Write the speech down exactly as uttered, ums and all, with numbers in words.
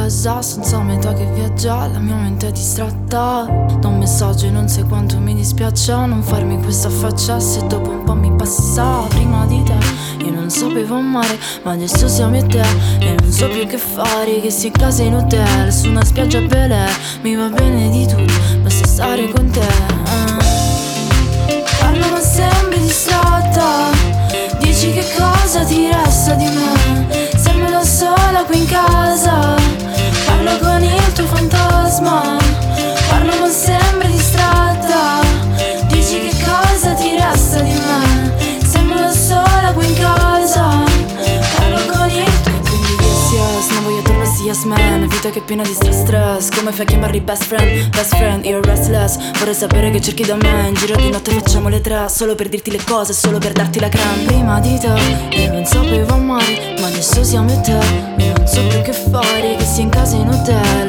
esausto, non so metà che viaggia, la mia mente è distratta. Da un messaggio e non sai quanto mi dispiaccia non farmi questa faccia se dopo un po' mi passa. Prima di te io non sapevo amare, ma adesso siamo io e te e non so più che fare, che sia in casa in hotel, su una spiaggia a Bel Air. Mi va bene di tutto, basta stare con te. eh. Parlo ma sembri distratta, dici che cosa ti resta di me. Sembro da sola qui in casa, parlo con il tuo fantasma. Parlo ma sembri distratta, dici che cosa ti resta di me. Sembro da sola qui in casa, parlo con il tuo. Quindi yes yes, non voglio tornare yes man. Vita che è piena di stress stress, come fai a chiamarli best friend? Best friend, io restless. Vorrei sapere che cerchi da me, in giro di notte facciamo le tre, solo per dirti le cose, solo per darti la creme. Prima di te io non sapevo amare, ma adesso siamo io e te, io non so più che fare, che sia in casa in hotel,